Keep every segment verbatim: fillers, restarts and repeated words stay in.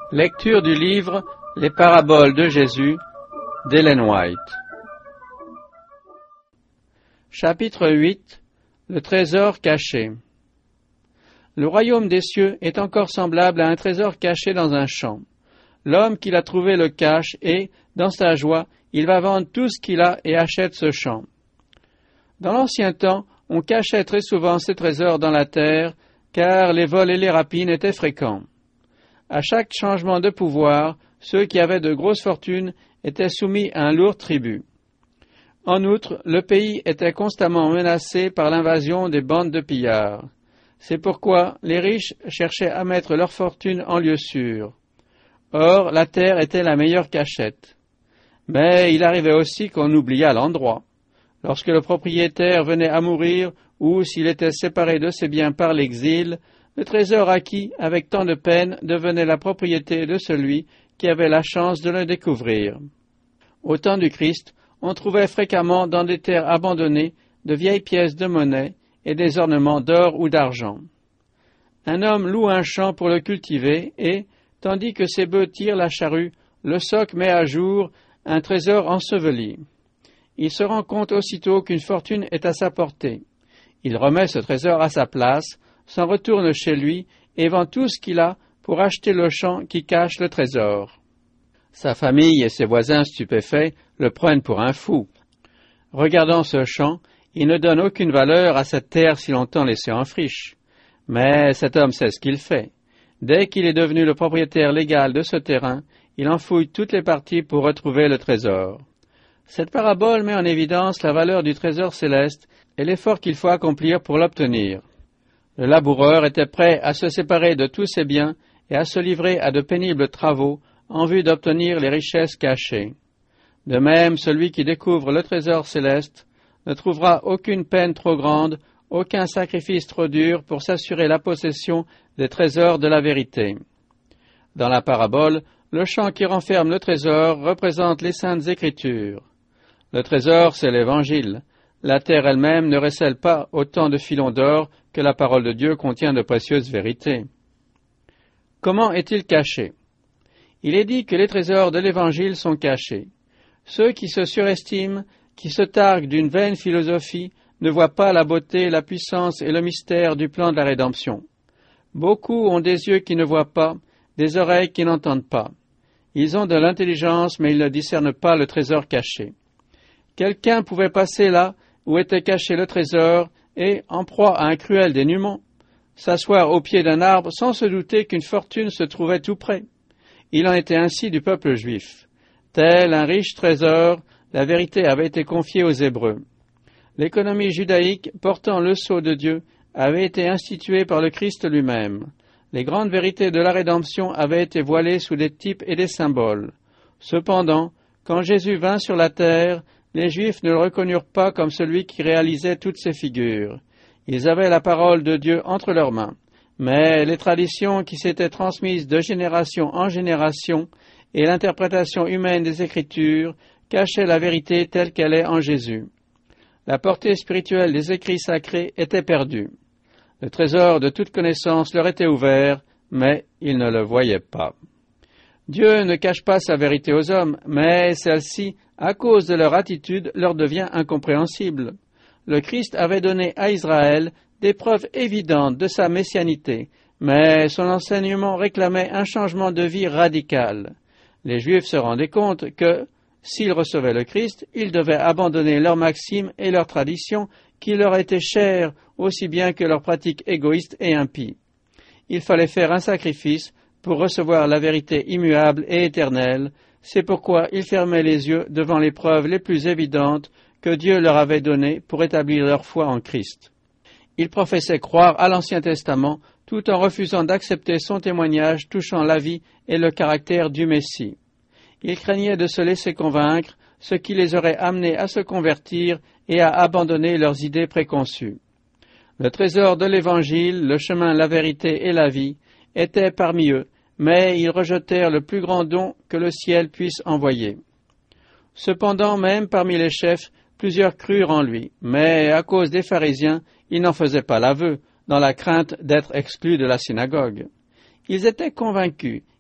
Lecture du livre Les paraboles de Jésus d'Ellen White. Chapitre huit. Le trésor caché. Le royaume des cieux est encore semblable à un trésor caché dans un champ. L'homme qui l'a trouvé le cache et, dans sa joie, il va vendre tout ce qu'il a et achète ce champ. Dans l'ancien temps, on cachait très souvent ces trésors dans la terre, car les vols et les rapines étaient fréquents. À chaque changement de pouvoir, ceux qui avaient de grosses fortunes étaient soumis à un lourd tribut. En outre, le pays était constamment menacé par l'invasion des bandes de pillards. C'est pourquoi les riches cherchaient à mettre leur fortune en lieu sûr. Or, la terre était la meilleure cachette. Mais il arrivait aussi qu'on oubliât l'endroit. Lorsque le propriétaire venait à mourir ou s'il était séparé de ses biens par l'exil, le trésor acquis avec tant de peine devenait la propriété de celui qui avait la chance de le découvrir. Au temps du Christ, on trouvait fréquemment dans des terres abandonnées de vieilles pièces de monnaie et des ornements d'or ou d'argent. Un homme loue un champ pour le cultiver et, tandis que ses bœufs tirent la charrue, le soc met à jour un trésor enseveli. Il se rend compte aussitôt qu'une fortune est à sa portée. Il remet ce trésor à sa place, s'en retourne chez lui et vend tout ce qu'il a pour acheter le champ qui cache le trésor. Sa famille et ses voisins stupéfaits le prennent pour un fou. Regardant ce champ, il ne donne aucune valeur à cette terre si longtemps laissée en friche. Mais cet homme sait ce qu'il fait. Dès qu'il est devenu le propriétaire légal de ce terrain, il en fouille toutes les parties pour retrouver le trésor. Cette parabole met en évidence la valeur du trésor céleste et l'effort qu'il faut accomplir pour l'obtenir. Le laboureur était prêt à se séparer de tous ses biens et à se livrer à de pénibles travaux en vue d'obtenir les richesses cachées. De même, celui qui découvre le trésor céleste ne trouvera aucune peine trop grande, aucun sacrifice trop dur pour s'assurer la possession des trésors de la vérité. Dans la parabole, le champ qui renferme le trésor représente les saintes écritures. Le trésor, c'est l'Évangile. La terre elle-même ne recèle pas autant de filons d'or que la parole de Dieu contient de précieuses vérités. Comment est-il caché? Il est dit que les trésors de l'Évangile sont cachés. Ceux qui se surestiment, qui se targuent d'une vaine philosophie, ne voient pas la beauté, la puissance et le mystère du plan de la rédemption. Beaucoup ont des yeux qui ne voient pas, des oreilles qui n'entendent pas. Ils ont de l'intelligence, mais ils ne discernent pas le trésor caché. Quelqu'un pouvait passer là où était caché le trésor et, en proie à un cruel dénuement, s'asseoir au pied d'un arbre sans se douter qu'une fortune se trouvait tout près. Il en était ainsi du peuple juif. Tel un riche trésor, la vérité avait été confiée aux Hébreux. L'économie judaïque, portant le sceau de Dieu, avait été instituée par le Christ lui-même. Les grandes vérités de la rédemption avaient été voilées sous des types et des symboles. Cependant, quand Jésus vint sur la terre, les Juifs ne le reconnurent pas comme celui qui réalisait toutes ces figures. Ils avaient la parole de Dieu entre leurs mains. Mais les traditions qui s'étaient transmises de génération en génération et l'interprétation humaine des Écritures cachaient la vérité telle qu'elle est en Jésus. La portée spirituelle des écrits sacrés était perdue. Le trésor de toute connaissance leur était ouvert, mais ils ne le voyaient pas. Dieu ne cache pas sa vérité aux hommes, mais celle-ci, à cause de leur attitude, leur devient incompréhensible. Le Christ avait donné à Israël des preuves évidentes de sa messianité, mais son enseignement réclamait un changement de vie radical. Les Juifs se rendaient compte que, s'ils recevaient le Christ, ils devaient abandonner leurs maximes et leurs traditions qui leur étaient chères aussi bien que leurs pratiques égoïstes et impies. Il fallait faire un sacrifice pour recevoir la vérité immuable et éternelle. C'est pourquoi ils fermaient les yeux devant les preuves les plus évidentes que Dieu leur avait données pour établir leur foi en Christ. Ils professaient croire à l'Ancien Testament tout en refusant d'accepter son témoignage touchant la vie et le caractère du Messie. Ils craignaient de se laisser convaincre, ce qui les aurait amenés à se convertir et à abandonner leurs idées préconçues. Le trésor de l'Évangile, le chemin, la vérité et la vie, était parmi eux, mais ils rejetèrent le plus grand don que le ciel puisse envoyer. Cependant, même parmi les chefs, plusieurs crurent en lui, mais à cause des pharisiens, ils n'en faisaient pas l'aveu, dans la crainte d'être exclus de la synagogue. Ils étaient convaincus,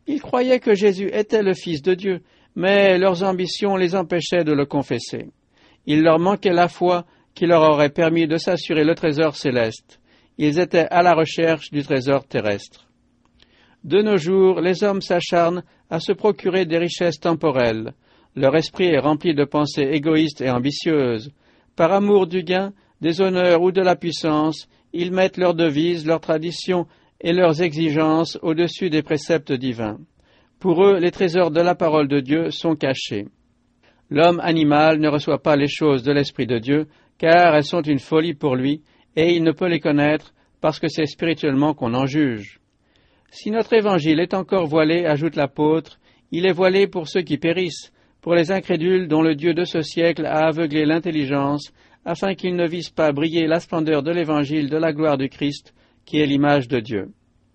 Ils croyaient que Jésus était le Fils de Dieu, mais leurs ambitions les empêchaient de le confesser. Il leur manquait la foi qui leur aurait permis de s'assurer le trésor céleste. Ils étaient à la recherche du trésor terrestre. De nos jours, les hommes s'acharnent à se procurer des richesses temporelles. Leur esprit est rempli de pensées égoïstes et ambitieuses. Par amour du gain, des honneurs ou de la puissance, ils mettent leurs devises, leurs traditions et leurs exigences au-dessus des préceptes divins. Pour eux, les trésors de la parole de Dieu sont cachés. L'homme animal ne reçoit pas les choses de l'Esprit de Dieu, car elles sont une folie pour lui, et il ne peut les connaître parce que c'est spirituellement qu'on en juge. Si notre évangile est encore voilé, ajoute l'apôtre, il est voilé pour ceux qui périssent, pour les incrédules dont le Dieu de ce siècle a aveuglé l'intelligence, afin qu'ils ne vissent pas briller la splendeur de l'évangile de la gloire du Christ, qui est l'image de Dieu.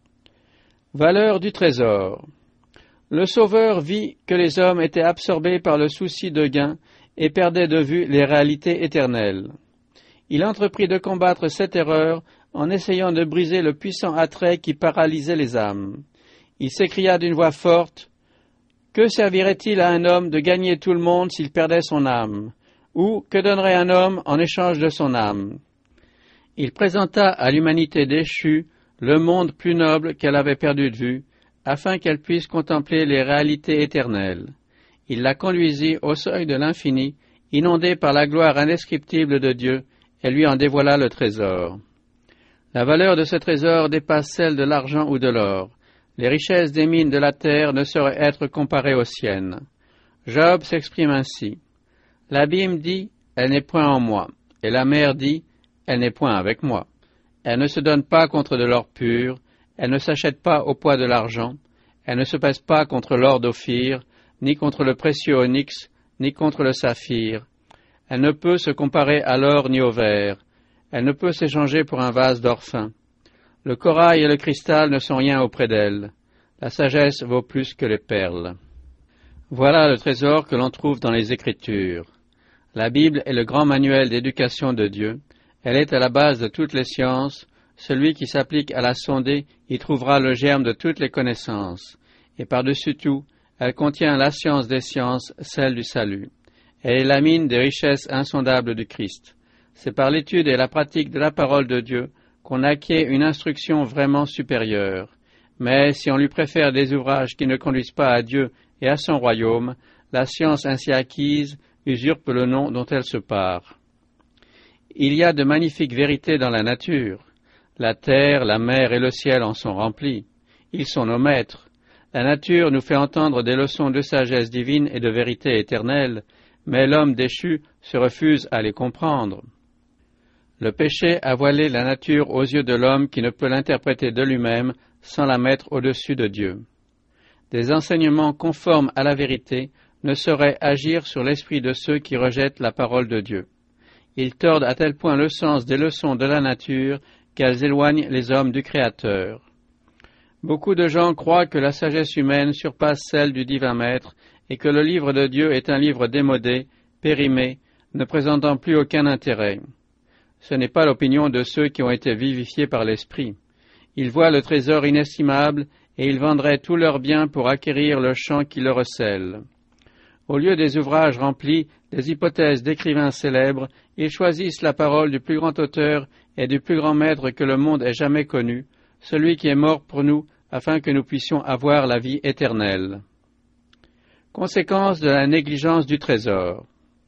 Valeur du trésor. Le Sauveur vit que les hommes étaient absorbés par le souci de gain et perdaient de vue les réalités éternelles. Il entreprit de combattre cette erreur en essayant de briser le puissant attrait qui paralysait les âmes. Il s'écria d'une voix forte, « Que servirait-il à un homme de gagner tout le monde s'il perdait son âme? Ou que donnerait un homme en échange de son âme ?» Il présenta à l'humanité déchue le monde plus noble qu'elle avait perdu de vue, afin qu'elle puisse contempler les réalités éternelles. Il la conduisit au seuil de l'infini, inondée par la gloire indescriptible de Dieu, et lui en dévoila le trésor. La valeur de ce trésor dépasse celle de l'argent ou de l'or. Les richesses des mines de la terre ne sauraient être comparées aux siennes. Job s'exprime ainsi. L'abîme dit, elle n'est point en moi, et la mer dit, elle n'est point avec moi. Elle ne se donne pas contre de l'or pur, elle ne s'achète pas au poids de l'argent, elle ne se pèse pas contre l'or d'Ophir, ni contre le précieux onyx, ni contre le saphir. Elle ne peut se comparer à l'or ni au verre, elle ne peut s'échanger pour un vase d'or fin. Le corail et le cristal ne sont rien auprès d'elle. La sagesse vaut plus que les perles. Voilà le trésor que l'on trouve dans les Écritures. La Bible est le grand manuel d'éducation de Dieu. Elle est à la base de toutes les sciences. Celui qui s'applique à la sonder y trouvera le germe de toutes les connaissances. Et par-dessus tout, elle contient la science des sciences, celle du salut. Elle est la mine des richesses insondables du Christ. C'est par l'étude et la pratique de la parole de Dieu qu'on acquiert une instruction vraiment supérieure. Mais si on lui préfère des ouvrages qui ne conduisent pas à Dieu et à son royaume, la science ainsi acquise usurpe le nom dont elle se pare. Il y a de magnifiques vérités dans la nature. La terre, la mer et le ciel en sont remplis. Ils sont nos maîtres. La nature nous fait entendre des leçons de sagesse divine et de vérité éternelle, mais l'homme déchu se refuse à les comprendre. Le péché a voilé la nature aux yeux de l'homme qui ne peut l'interpréter de lui-même sans la mettre au-dessus de Dieu. Des enseignements conformes à la vérité ne sauraient agir sur l'esprit de ceux qui rejettent la parole de Dieu. Ils tordent à tel point le sens des leçons de la nature qu'elles éloignent les hommes du Créateur. Beaucoup de gens croient que la sagesse humaine surpasse celle du divin Maître et que le livre de Dieu est un livre démodé, périmé, ne présentant plus aucun intérêt. Ce n'est pas l'opinion de ceux qui ont été vivifiés par l'Esprit. Ils voient le trésor inestimable et ils vendraient tous leurs biens pour acquérir le champ qui le recèle. Au lieu des ouvrages remplis des hypothèses d'écrivains célèbres, ils choisissent la parole du plus grand auteur et du plus grand maître que le monde ait jamais connu, celui qui est mort pour nous, afin que nous puissions avoir la vie éternelle. Conséquence de la négligence du trésor.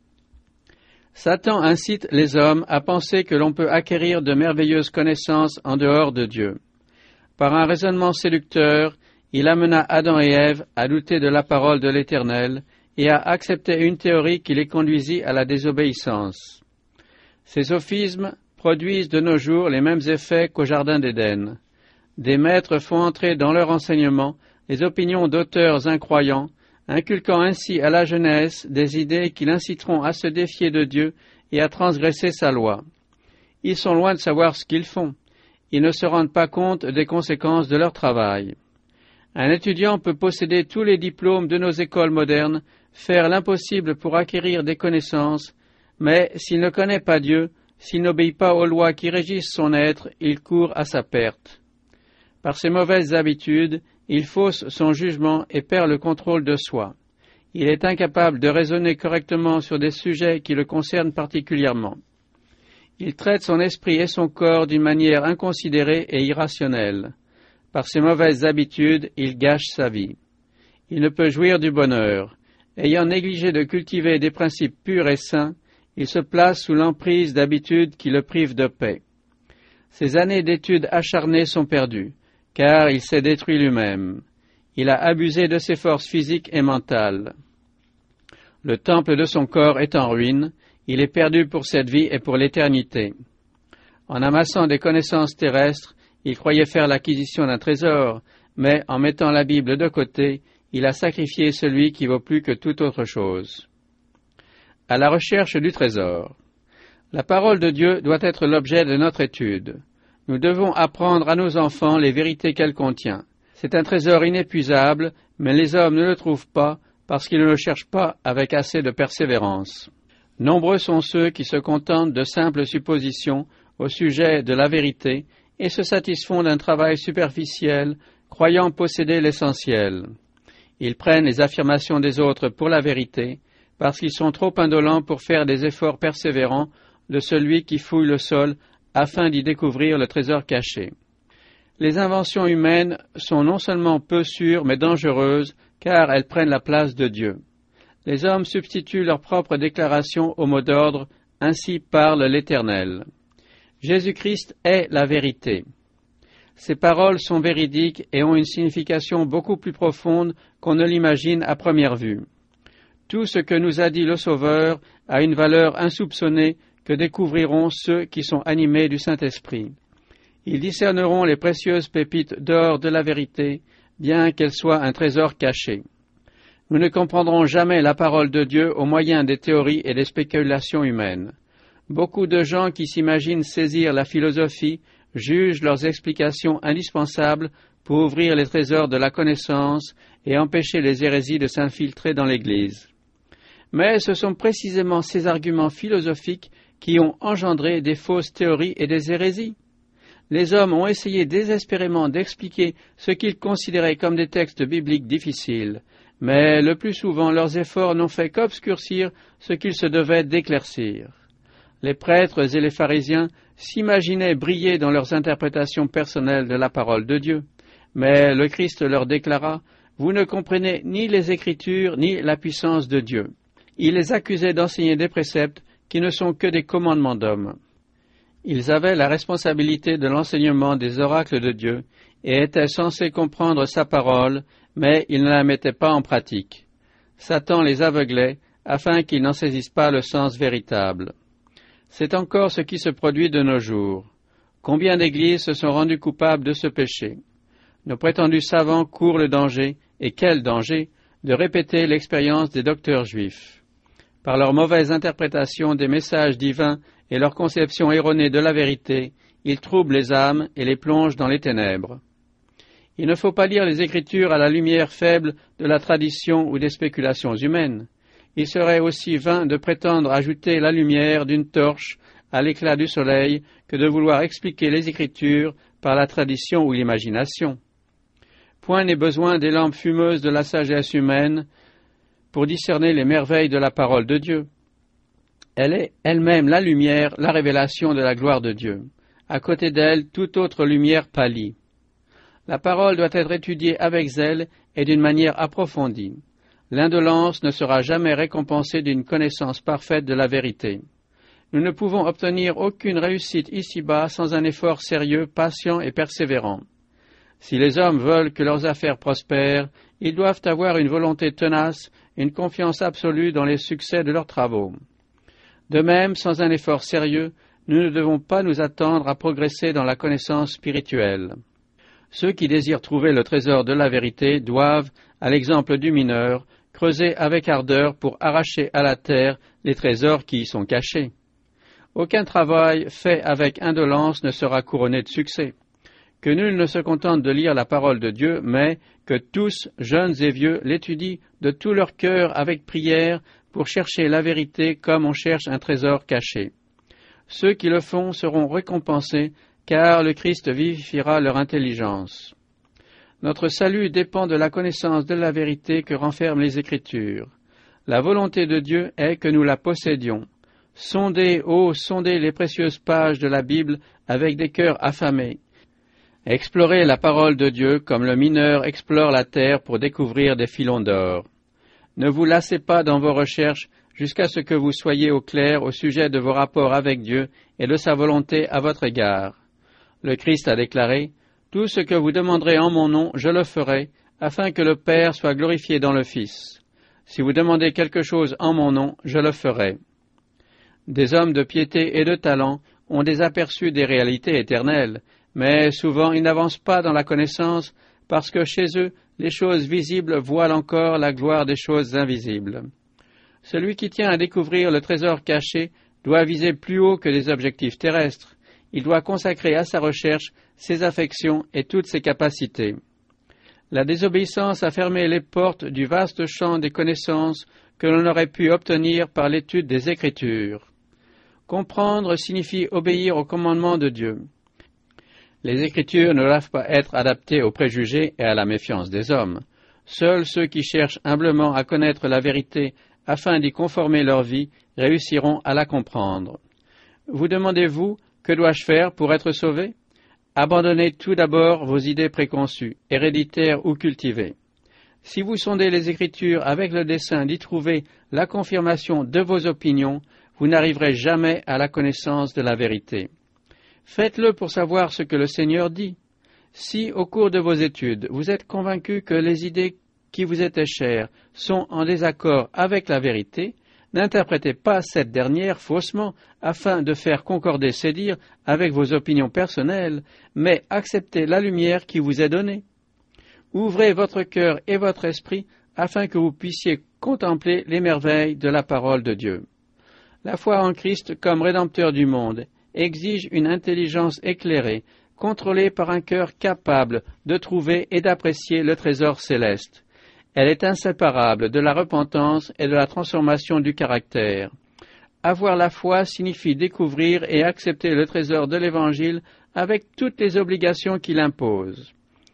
Satan incite les hommes à penser que l'on peut acquérir de merveilleuses connaissances en dehors de Dieu. Par un raisonnement séducteur, il amena Adam et Ève à douter de la parole de l'Éternel et à accepter une théorie qui les conduisit à la désobéissance. Ces sophismes produisent de nos jours les mêmes effets qu'au Jardin d'Éden. Des maîtres font entrer dans leur enseignement les opinions d'auteurs incroyants, inculquant ainsi à la jeunesse des idées qui l'inciteront à se défier de Dieu et à transgresser sa loi. Ils sont loin de savoir ce qu'ils font. Ils ne se rendent pas compte des conséquences de leur travail. Un étudiant peut posséder tous les diplômes de nos écoles modernes, faire l'impossible pour acquérir des connaissances, mais s'il ne connaît pas Dieu, s'il n'obéit pas aux lois qui régissent son être, il court à sa perte. Par ses mauvaises habitudes, Il fausse son jugement et perd le contrôle de soi. Il est incapable de raisonner correctement sur des sujets qui le concernent particulièrement. Il traite son esprit et son corps d'une manière inconsidérée et irrationnelle. Par ses mauvaises habitudes, il gâche sa vie. Il ne peut jouir du bonheur. Ayant négligé de cultiver des principes purs et sains, il se place sous l'emprise d'habitudes qui le privent de paix. Ses années d'études acharnées sont perdues, car il s'est détruit lui-même. Il a abusé de ses forces physiques et mentales. Le temple de son corps est en ruine, il est perdu pour cette vie et pour l'éternité. En amassant des connaissances terrestres, il croyait faire l'acquisition d'un trésor, mais en mettant la Bible de côté, il a sacrifié celui qui vaut plus que toute autre chose. À la recherche du trésor. La parole de Dieu doit être l'objet de notre étude. Nous devons apprendre à nos enfants les vérités qu'elle contient. C'est un trésor inépuisable, mais les hommes ne le trouvent pas parce qu'ils ne le cherchent pas avec assez de persévérance. Nombreux sont ceux qui se contentent de simples suppositions au sujet de la vérité et se satisfont d'un travail superficiel, croyant posséder l'essentiel. Ils prennent les affirmations des autres pour la vérité, parce qu'ils sont trop indolents pour faire des efforts persévérants de celui qui fouille le sol afin d'y découvrir le trésor caché. Les inventions humaines sont non seulement peu sûres mais dangereuses, car elles prennent la place de Dieu. Les hommes substituent leurs propres déclarations au mot d'ordre, ainsi parle l'Éternel. Jésus-Christ est la vérité. Ces paroles sont véridiques et ont une signification beaucoup plus profonde qu'on ne l'imagine à première vue. Tout ce que nous a dit le Sauveur a une valeur insoupçonnée que découvriront ceux qui sont animés du Saint-Esprit. Ils discerneront les précieuses pépites d'or de la vérité, bien qu'elles soient un trésor caché. Nous ne comprendrons jamais la parole de Dieu au moyen des théories et des spéculations humaines. Beaucoup de gens qui s'imaginent saisir la philosophie jugent leurs explications indispensables pour ouvrir les trésors de la connaissance et empêcher les hérésies de s'infiltrer dans l'Église. Mais ce sont précisément ces arguments philosophiques qui ont engendré des fausses théories et des hérésies. Les hommes ont essayé désespérément d'expliquer ce qu'ils considéraient comme des textes bibliques difficiles, mais le plus souvent leurs efforts n'ont fait qu'obscurcir ce qu'ils se devaient d'éclaircir. Les prêtres et les pharisiens s'imaginaient briller dans leurs interprétations personnelles de la parole de Dieu, mais le Christ leur déclara « Vous ne comprenez ni les Écritures ni la puissance de Dieu ». Il les accusait d'enseigner des préceptes qui ne sont que des commandements d'hommes. Ils avaient la responsabilité de l'enseignement des oracles de Dieu et étaient censés comprendre sa parole, mais ils ne la mettaient pas en pratique. Satan les aveuglait afin qu'ils n'en saisissent pas le sens véritable. C'est encore ce qui se produit de nos jours. Combien d'églises se sont rendues coupables de ce péché? Nos prétendus savants courent le danger, et quel danger, de répéter l'expérience des docteurs juifs. Par leur mauvaise interprétation des messages divins et leur conception erronée de la vérité, ils troublent les âmes et les plongent dans les ténèbres. Il ne faut pas lire les Écritures à la lumière faible de la tradition ou des spéculations humaines. Il serait aussi vain de prétendre ajouter la lumière d'une torche à l'éclat du soleil que de vouloir expliquer les Écritures par la tradition ou l'imagination. Point n'est besoin des lampes fumeuses de la sagesse humaine pour discerner les merveilles de la parole de Dieu. Elle est elle-même la lumière, la révélation de la gloire de Dieu. À côté d'elle, toute autre lumière pâlit. La parole doit être étudiée avec zèle et d'une manière approfondie. L'indolence ne sera jamais récompensée d'une connaissance parfaite de la vérité. Nous ne pouvons obtenir aucune réussite ici-bas sans un effort sérieux, patient et persévérant. Si les hommes veulent que leurs affaires prospèrent, ils doivent avoir une volonté tenace, une confiance absolue dans les succès de leurs travaux. De même, sans un effort sérieux, nous ne devons pas nous attendre à progresser dans la connaissance spirituelle. Ceux qui désirent trouver le trésor de la vérité doivent, à l'exemple du mineur, creuser avec ardeur pour arracher à la terre les trésors qui y sont cachés. Aucun travail fait avec indolence ne sera couronné de succès. Que nul ne se contente de lire la parole de Dieu, mais que tous, jeunes et vieux, l'étudient de tout leur cœur avec prière pour chercher la vérité comme on cherche un trésor caché. Ceux qui le font seront récompensés, car le Christ vivifiera leur intelligence. Notre salut dépend de la connaissance de la vérité que renferment les Écritures. La volonté de Dieu est que nous la possédions. Sondez, ô sondez les précieuses pages de la Bible avec des cœurs affamés. Explorez la parole de Dieu comme le mineur explore la terre pour découvrir des filons d'or. Ne vous lassez pas dans vos recherches jusqu'à ce que vous soyez au clair au sujet de vos rapports avec Dieu et de sa volonté à votre égard. Le Christ a déclaré « Tout ce que vous demanderez en mon nom, je le ferai, afin que le Père soit glorifié dans le Fils. Si vous demandez quelque chose en mon nom, je le ferai. » Des hommes de piété et de talent ont des aperçus des réalités éternelles, mais souvent ils n'avancent pas dans la connaissance parce que chez eux, les choses visibles voilent encore la gloire des choses invisibles. Celui qui tient à découvrir le trésor caché doit viser plus haut que les objectifs terrestres. Il doit consacrer à sa recherche ses affections et toutes ses capacités. La désobéissance a fermé les portes du vaste champ des connaissances que l'on aurait pu obtenir par l'étude des Écritures. Comprendre signifie obéir au commandement de Dieu. Les Écritures ne doivent pas être adaptées aux préjugés et à la méfiance des hommes. Seuls ceux qui cherchent humblement à connaître la vérité afin d'y conformer leur vie réussiront à la comprendre. Vous demandez-vous, que dois-je faire pour être sauvé? Abandonnez tout d'abord vos idées préconçues, héréditaires ou cultivées. Si vous sondez les Écritures avec le dessein d'y trouver la confirmation de vos opinions, vous n'arriverez jamais à la connaissance de la vérité. Faites-le pour savoir ce que le Seigneur dit. Si, au cours de vos études, vous êtes convaincu que les idées qui vous étaient chères sont en désaccord avec la vérité, n'interprétez pas cette dernière faussement afin de faire concorder ces dires avec vos opinions personnelles, mais acceptez la lumière qui vous est donnée. Ouvrez votre cœur et votre esprit afin que vous puissiez contempler les merveilles de la parole de Dieu. La foi en Christ comme Rédempteur du monde exige une intelligence éclairée, contrôlée par un cœur capable de trouver et d'apprécier le trésor céleste. Elle est inséparable de la repentance et de la transformation du caractère. Avoir la foi signifie découvrir et accepter le trésor de l'Évangile avec toutes les obligations qu'il impose.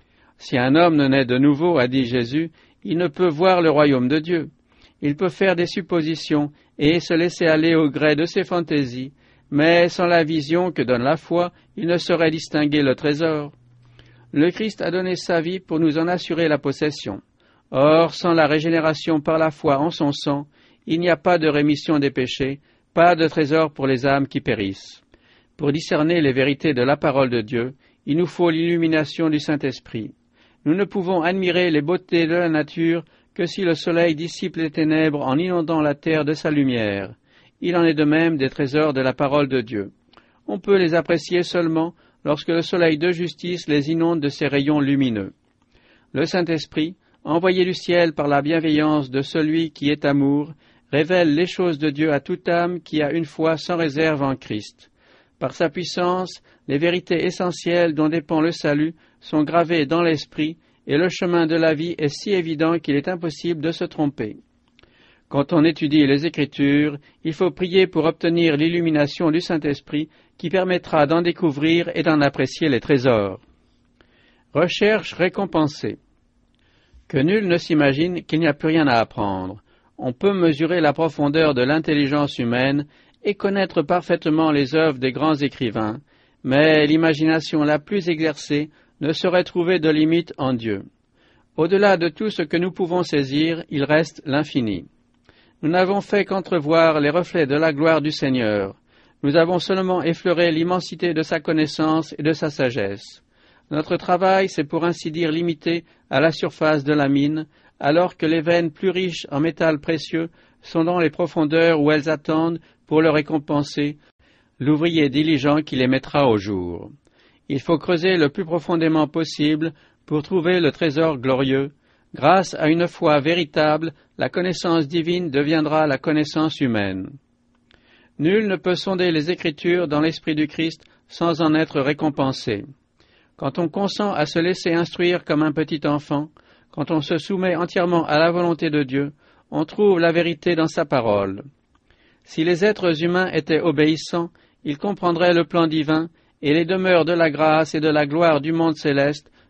Si un homme ne naît de nouveau, a dit Jésus, il ne peut voir le royaume de Dieu. Il peut faire des suppositions et se laisser aller au gré de ses fantaisies, mais sans la vision que donne la foi, il ne saurait distinguer le trésor. Le Christ a donné sa vie pour nous en assurer la possession. Or, sans la régénération par la foi en son sang, il n'y a pas de rémission des péchés, pas de trésor pour les âmes qui périssent. Pour discerner les vérités de la parole de Dieu, il nous faut l'illumination du Saint-Esprit. Nous ne pouvons admirer les beautés de la nature que si le soleil dissipe les ténèbres en inondant la terre de sa lumière. Il en est de même des trésors de la parole de Dieu. On peut les apprécier seulement lorsque le soleil de justice les inonde de ses rayons lumineux. Le Saint-Esprit, envoyé du ciel par la bienveillance de celui qui est amour, révèle les choses de Dieu à toute âme qui a une foi sans réserve en Christ. Par sa puissance, les vérités essentielles dont dépend le salut sont gravées dans l'esprit et le chemin de la vie est si évident qu'il est impossible de se tromper. Quand on étudie les Écritures, il faut prier pour obtenir l'illumination du Saint-Esprit qui permettra d'en découvrir et d'en apprécier les trésors. Recherche récompensée. Que nul ne s'imagine qu'il n'y a plus rien à apprendre. On peut mesurer la profondeur de l'intelligence humaine et connaître parfaitement les œuvres des grands écrivains, mais l'imagination la plus exercée ne saurait trouver de limite en Dieu. Au-delà de tout ce que nous pouvons saisir, il reste l'infini. Nous n'avons fait qu'entrevoir les reflets de la gloire du Seigneur. Nous avons seulement effleuré l'immensité de sa connaissance et de sa sagesse. Notre travail s'est pour ainsi dire limité à la surface de la mine, alors que les veines plus riches en métal précieux sont dans les profondeurs où elles attendent, pour le récompenser, l'ouvrier diligent qui les mettra au jour. Il faut creuser le plus profondément possible pour trouver le trésor glorieux. Grâce à une foi véritable, la connaissance divine deviendra la connaissance humaine. Nul ne peut sonder les Écritures dans l'Esprit du Christ sans en être récompensé. Quand on consent à se laisser instruire comme un petit enfant, quand on se soumet entièrement à la volonté de Dieu, on trouve la vérité dans sa parole. Si les êtres humains étaient obéissants, ils comprendraient le plan divin et les demeures de la grâce et de la gloire du monde céleste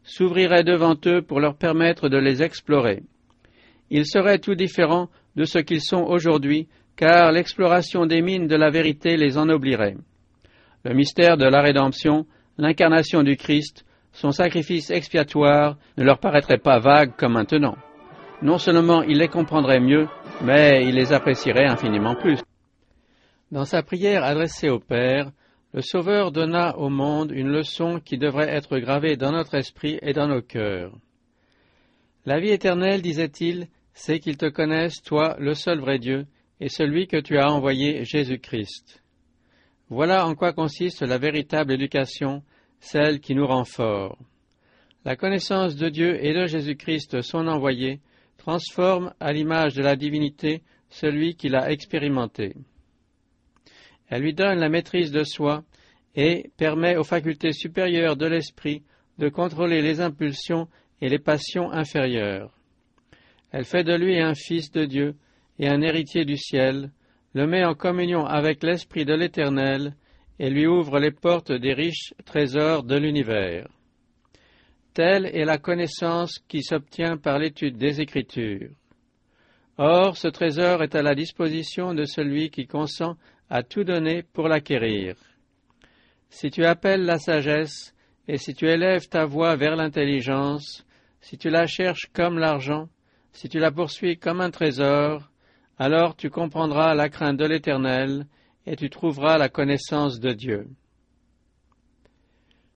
s'ouvriraient devant eux pour leur permettre de les explorer. Ils seraient tout différents de ce qu'ils sont aujourd'hui, car l'exploration des mines de la vérité les ennoblirait. Le mystère de la rédemption, l'incarnation du Christ, son sacrifice expiatoire ne leur paraîtrait pas vague comme maintenant. Non seulement ils les comprendraient mieux, mais ils les apprécieraient infiniment plus. Dans sa prière adressée au Père, le Sauveur donna au monde une leçon qui devrait être gravée dans notre esprit et dans nos cœurs. La vie éternelle, disait-il, c'est qu'ils te connaissent, toi, le seul vrai Dieu, et celui que tu as envoyé, Jésus-Christ. Voilà en quoi consiste la véritable éducation, celle qui nous rend forts. La connaissance de Dieu et de Jésus-Christ, son envoyé, transforme à l'image de la divinité celui qui l'a expérimenté. Elle lui donne la maîtrise de soi et permet aux facultés supérieures de l'esprit de contrôler les impulsions et les passions inférieures. Elle fait de lui un fils de Dieu et un héritier du ciel, le met en communion avec l'Esprit de l'Éternel et lui ouvre les portes des riches trésors de l'univers. Telle est la connaissance qui s'obtient par l'étude des Écritures. Or, ce trésor est à la disposition de celui qui consent à tout donner pour l'acquérir. Si tu appelles la sagesse, et si tu élèves ta voix vers l'intelligence, si tu la cherches comme l'argent, si tu la poursuis comme un trésor, alors tu comprendras la crainte de l'Éternel, et tu trouveras la connaissance de Dieu.